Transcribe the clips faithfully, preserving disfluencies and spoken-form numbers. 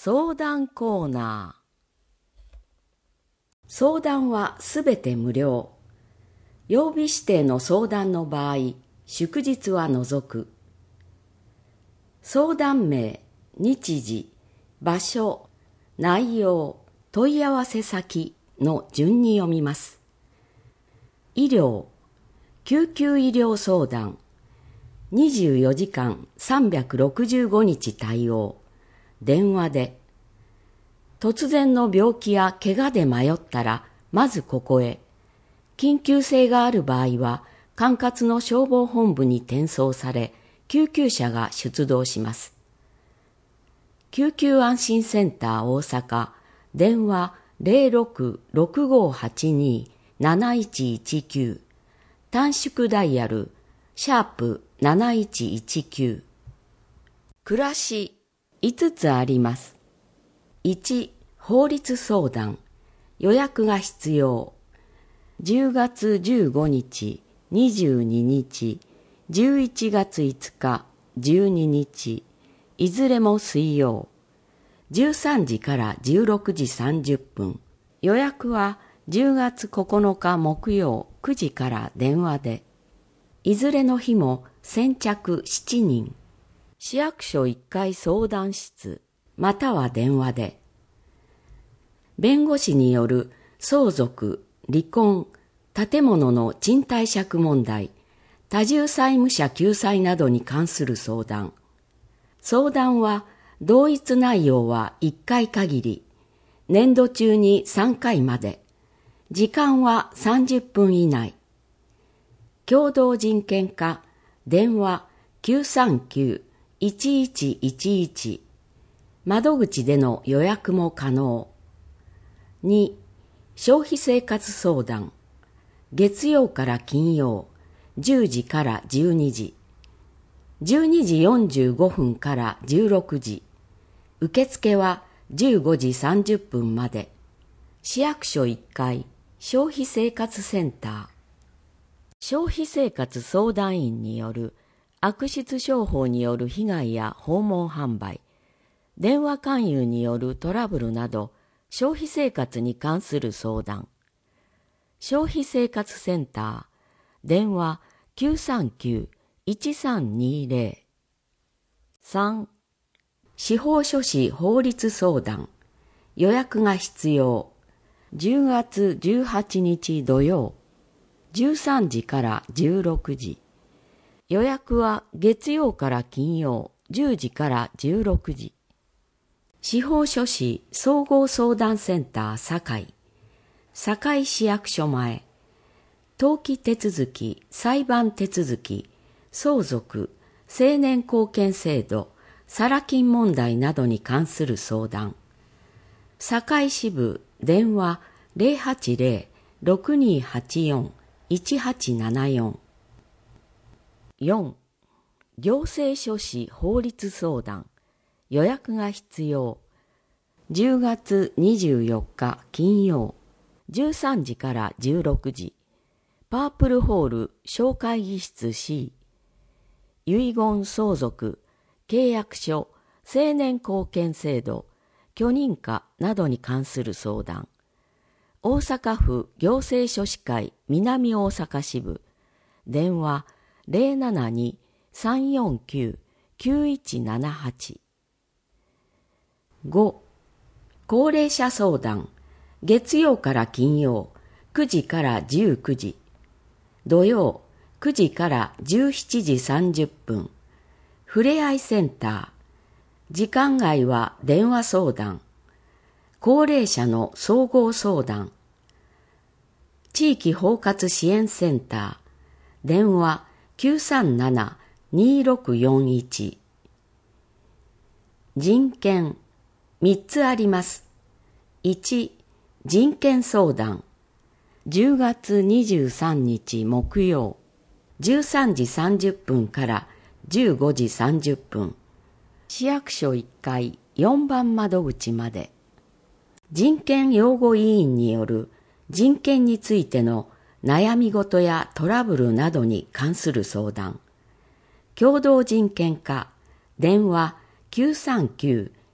相談コーナー。相談はすべて無料。曜日指定の相談の場合、祝日は除く。相談名、日時、場所、内容、問い合わせ先の順に読みます。医療、救急医療相談、にじゅうよじかんさんびゃくろくじゅうごにち対応、電話で。突然の病気や怪我で迷ったら、まずここへ。緊急性がある場合は、管轄の消防本部に転送され、救急車が出動します。救急安心センター大阪、電話 ゼロろく ろくごはちに なないちいちきゅう、短縮ダイヤル、シャープなないちいちきゅう。暮らし、いつつあります。いち、法律相談、予約が必要。じゅうがつじゅうごにち、にじゅうににち、じゅういちがついつか、じゅうににち、いずれも水曜。じゅうさんじからじゅうろくじさんじゅっぷん。予約はじゅうがつここのか木曜くじから電話で。いずれの日も先着しちにん。市役所いっかい相談室、または電話で。弁護士による相続、離婚、建物の賃貸借問題、多重債務者救済などに関する相談。相談は同一内容はいっかい限り、年度中にさんかいまで、時間はさんじゅっぷん以内。共同人権課、電話 きゅうさんきゅう いちいちいちいち、窓口での予約も可能。に、消費生活相談、月曜から金曜、じゅうじからじゅうにじ、じゅうにじよんじゅうごふんからじゅうろくじ、受付はじゅうごじさんじゅっぷんまで。市役所いっかい、消費生活センター。消費生活相談員による悪質商法による被害や訪問販売、電話勧誘によるトラブルなど、消費生活に関する相談。消費生活センター、電話 きゅうさんきゅう いちさんにゼロ。さん、司法書士法律相談、予約が必要。じゅうがつじゅうはちにち土曜、じゅうさんじからじゅうろくじ。予約は月曜から金曜、じゅうじからじゅうろくじ。司法書士総合相談センター堺、堺市役所前、登記手続き、裁判手続き、相続、成年後見制度、サラ金問題などに関する相談。堺支部電話 ゼロはちゼロ ろくにはちよん いちはちななよん。よん、行政書士法律相談、予約が必要。じゅうがつにじゅうよっか金曜、じゅうさんじからじゅうろくじ、パープルホール小会議室 C、遺言相続、契約書、成年後見制度、許認可などに関する相談。大阪府行政書士会南大阪支部、電話 ゼロななに さんよんきゅう きゅういちななはち。ご、高齢者相談、月曜から金曜、くじからじゅうくじ、土曜、くじからじゅうしちじさんじゅっぷん、ふれあいセンター、時間外は電話相談、高齢者の総合相談、地域包括支援センター、電話 きゅうさんなな にろくよんいち。人権、みっつあります。いち、人権相談、じゅうがつにじゅうさんにち木曜、じゅうさんじさんじゅっぷんからじゅうごじさんじゅっぷん、市役所いっかいよんばん窓口まで。人権擁護委員による人権についての悩み事やトラブルなどに関する相談。共同人権課、電話 きゅうさんきゅう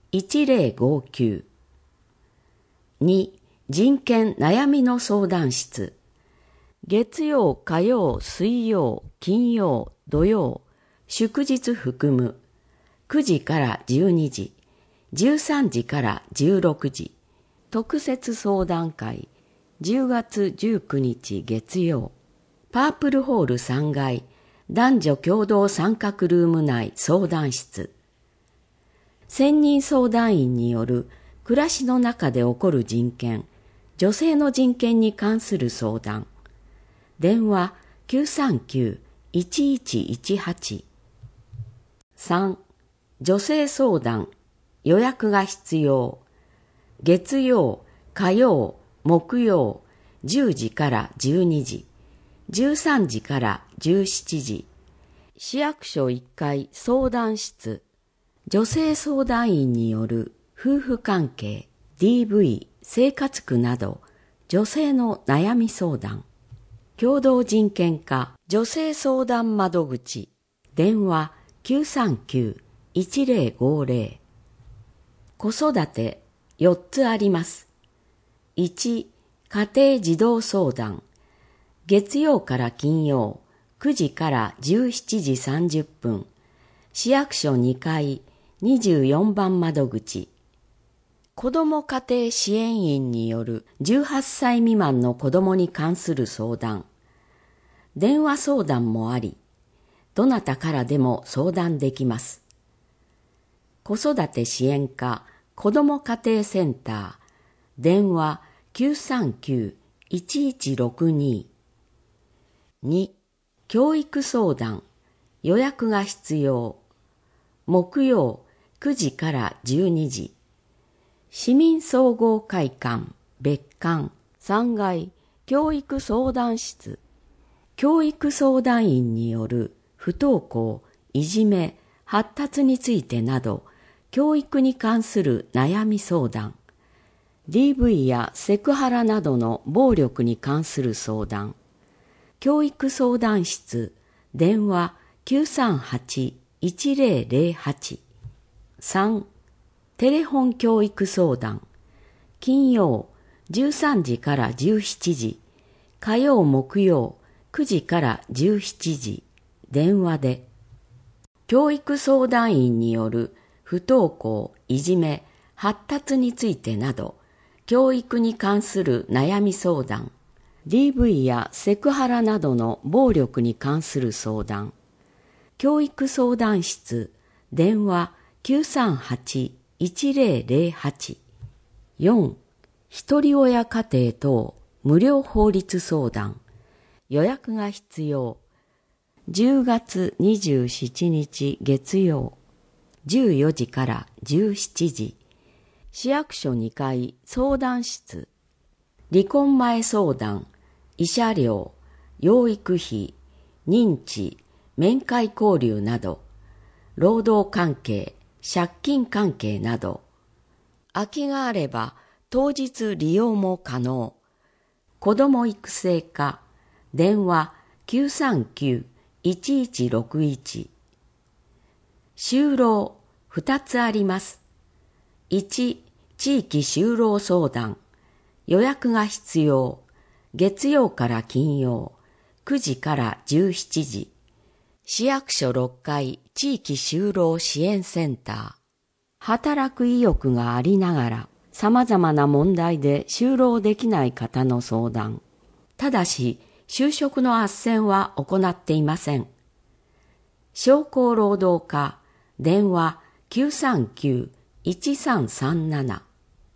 いちぜろごきゅう。に、人権悩みの相談室。月曜、火曜、水曜、金曜、土曜、祝日含むくじからじゅうにじ、じゅうさんじからじゅうろくじ、特設相談会、じゅうがつじゅうくにち月曜、パープルホールさんがい、男女共同参画ルーム内相談室。専任相談員による暮らしの中で起こる人権、女性の人権に関する相談。電話 きゅうさんきゅう いちいちいちはち。さん、女性相談、予約が必要。月曜、火曜、木曜、じゅうじからじゅうにじ、じゅうさんじからじゅうしちじ。市役所いっかい相談室。女性相談員による夫婦関係、ディーブイ、生活苦など、女性の悩み相談。共同人権課女性相談窓口。電話 きゅうさんきゅう いちぜろごぜろ。子育てよっつあります。いち、家庭児童相談。月曜から金曜、くじからじゅうしちじさんじゅっぷん。市役所にかい、にじゅうよんばん窓口。子ども家庭支援員によるじゅうはっさい未満の子どもに関する相談。電話相談もあり、どなたからでも相談できます。子育て支援課子ども家庭センター。電話 きゅうさんきゅう いちいちろくに。に、教育相談。予約が必要。木曜くじからじゅうにじ。市民総合会館別館さんがい教育相談室。教育相談員による不登校、いじめ、発達についてなど、教育に関する悩み相談。ディーブイ やセクハラなどの暴力に関する相談。教育相談室、電話 きゅうさんはち いちぜろぜろはち。さん、テレフォン教育相談。金曜じゅうさんじからじゅうしちじ、火曜木曜くじからじゅうしちじ、電話で。教育相談員による不登校、いじめ、発達についてなど、教育に関する悩み相談。ディーブイ やセクハラなどの暴力に関する相談。教育相談室、電話 きゅうさんはち いちぜろぜろはち。よん、ひとり親家庭等無料法律相談。予約が必要。じゅうがつにじゅうしちにち月曜、じゅうよじからじゅうしちじ。市役所にかい相談室。離婚前相談、慰謝料、養育費、認知、面会交流など、労働関係、借金関係など、空きがあれば当日利用も可能。子ども育成課、電話 きゅうさんきゅう いちいちろくいち。就労ふたつあります。いち、地域就労相談。予約が必要。月曜から金曜、くじからじゅうしちじ。市役所ろっかい地域就労支援センター。働く意欲がありながら、様々な問題で就労できない方の相談。ただし、就職の斡旋は行っていません。商工労働課、電話 きゅうさんきゅう いちさんさんなな。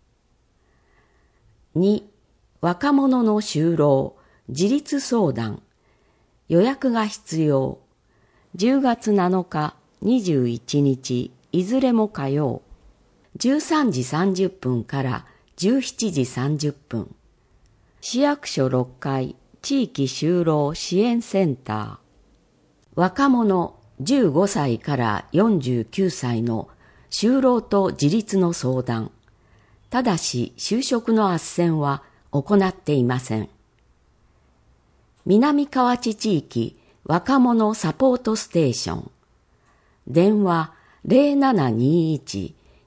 に、若者の就労、自立相談。予約が必要。じゅうがつなのか、にじゅういちにち、いずれも火曜。じゅうさんじさんじゅっぷんからじゅうしちじさんじゅっぷん。市役所ろっかい地域就労支援センター。若者じゅうごさいからよんじゅうきゅうさいの就労と自立の相談。ただし就職の斡旋は行っていません。南河内地域若者サポートステーション。電話 ゼロななにいち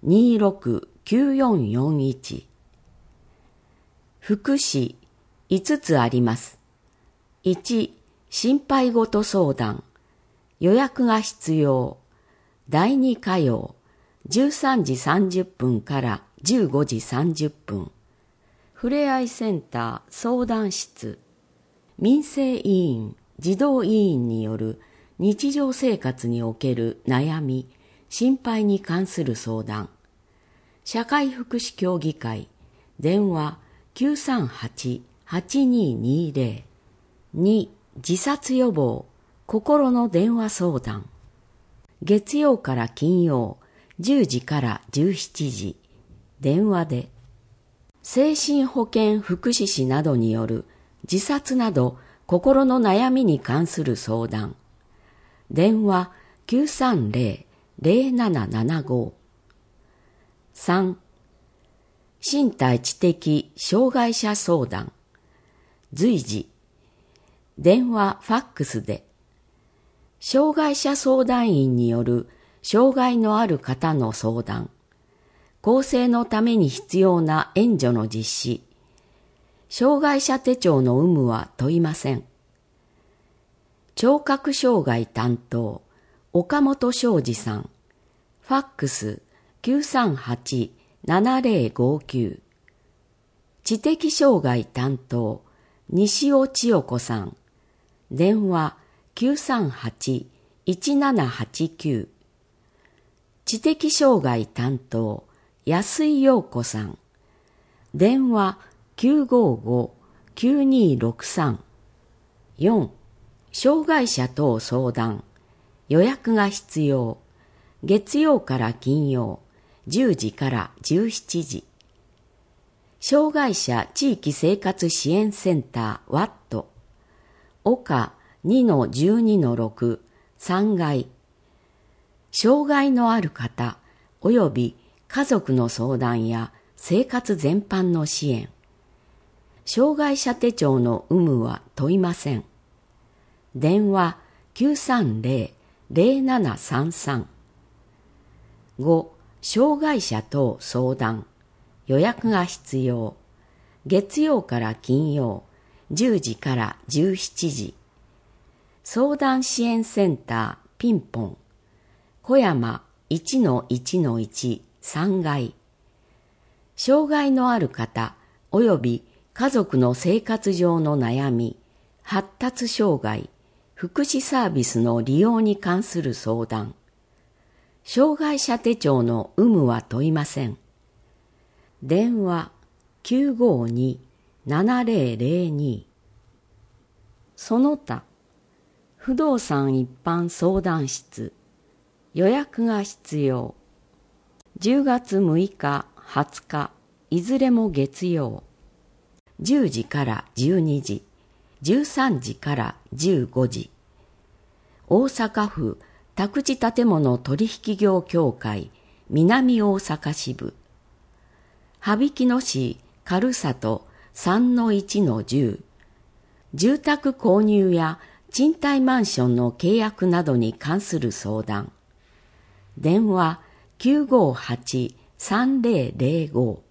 にーろくきゅうよんよんいち。福祉いつつあります。いち、心配事相談。予約が必要。だいに火曜、じゅうさんじさんじゅっぷんからじゅうごじさんじゅっぷん。ふれあいセンター相談室。民生委員、児童委員による日常生活における悩み、心配に関する相談。社会福祉協議会、電話 きゅうさんはち はちにーにーぜろ。に、自殺予防、心の電話相談。月曜から金曜、じゅうじからじゅうしちじ、電話で。精神保健福祉士などによる自殺など心の悩みに関する相談。電話 きゅうさんぜろ ぜろななななご。さん、身体知的障害者相談。随時。電話、ファックスで。障害者相談員による障害のある方の相談。更生のために必要な援助の実施。障害者手帳の有無は問いません。聴覚障害担当、岡本昌司さん。ファックス きゅうさんはち ななぜろごきゅう。知的障害担当、西尾千代子さん。電話 きゅうさんはち いちななはちきゅう。知的障害担当、安井陽子さん。電話 きゅうごご きゅうにーろくさん。よん、障害者等相談。予約が必要。月曜から金曜、じゅうじからじゅうしちじ。障害者地域生活支援センターワット。岡 にのじゅうにのろく さんがい。障害のある方および家族の相談や生活全般の支援。障害者手帳の有無は問いません。電話 きゅうさんぜろ ぜろななさんさん。ご、障害者等相談。予約が必要。月曜から金曜、じゅうじからじゅうしちじ。相談支援センターピンポン。小山 いちのいちのいち さんがい。障害のある方および家族の生活上の悩み、発達障害、福祉サービスの利用に関する相談。障害者手帳の有無は問いません。電話 きゅうごに ななぜろぜろに。その他、不動産一般相談室。予約が必要。じゅうがつむいか、はつか、いずれも月曜。じゅうじからじゅうにじ、じゅうさんじからじゅうごじ。大阪府宅地建物取引業協会南大阪支部。羽曳野市軽里 さんのいちのじゅう。住宅購入や賃貸マンションの契約などに関する相談。電話 きゅうごはち さんぜろぜろご。